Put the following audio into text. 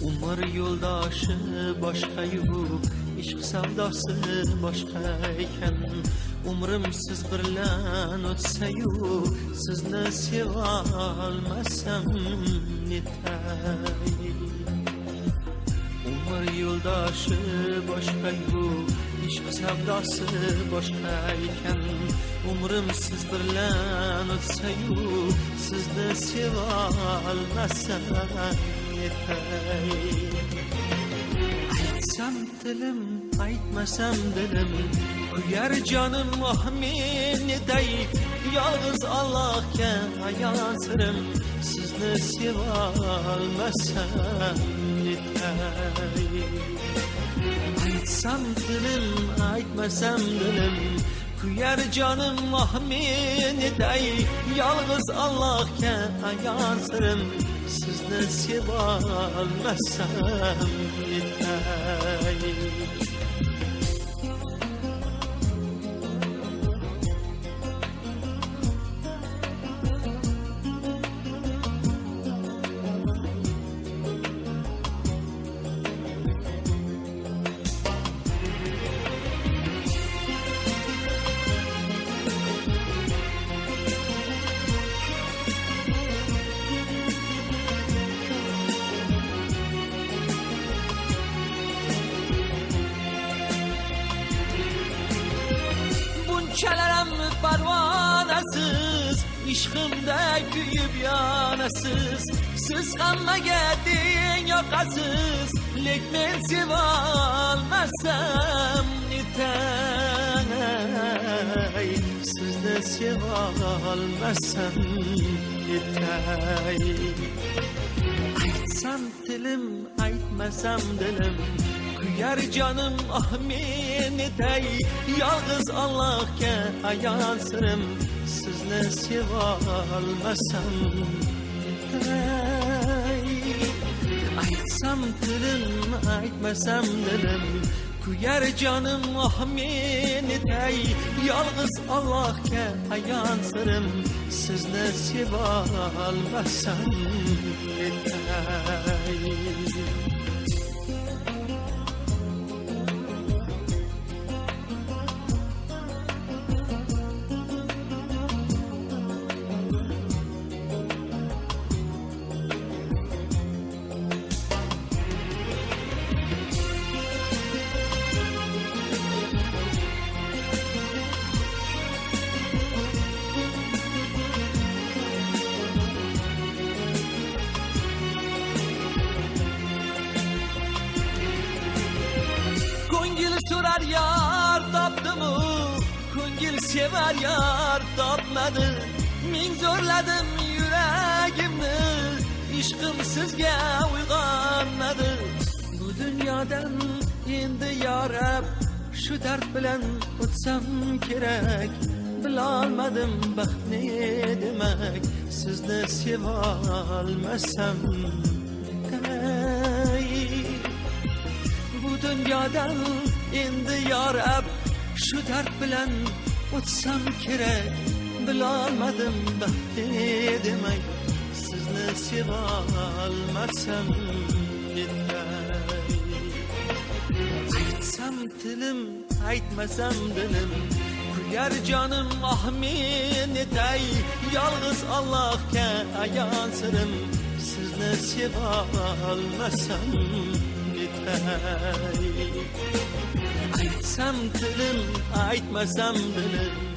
Umr yo'ldoshi boshqa-yu, ishq savdosi boshqa ekan. Umrim siz bilan o'tsa-yu, sizni seva olmasam netay. Umr yo'ldoshi boshqa-yu, ishq savdosi boshqa ekan. Umrim siz bilan o'tsa-yu, sizni seva olmasam netay. Aytsam tilim, aytmasam dilim, kuyar jonim men netay. Yolg'iz Allohga ayon sirim, sizni seva olmasam netay. Aytsam tilim, aytmasam dilim, kuyar jonim men netay. Yolg'iz Allohga ayon sirim, sizni seva olmasam netay. Bunchalarım parvanasiz, ishqimda kuyib yonasiz. Siz hammaga teng yoqasiz, lek men seva olmasam netay. Sizni seva olmasam netay. Aytsam tilim, aytmasam dilim, kuyar jonim men netay. Yolg'iz Allohga ayon sirim, sizni seva olmasam netay. Aytsam tilim, aytmasam dilim, kuyar jonim men netay. Yolg'iz Allohga ayon sirim, sizni seva olmasam netay. Ko'ngil so'rar yar topdimu, ko'ngil sevar yar topmadi. Men zo'rladim yuragimni, ishqim sizga uyg'onmadi. Bu dunyodan endi yorab, shu dard bilan o'tsam kerak. Bilolmadim baxt ne demak, sizni seva olmasam netay. Bu dunyodan endi yorab, shu dard bilan o'tsam kerak. Bilolmadim baxt ne demak, sizni seva olmasam netay. Aytsam tilim, aytmasam dilim, kuyar jonim men netay. Yolg'iz Allohga ayon sirim, sizni seva olmasam netay. Aytsam tilim, aytmasam dilim,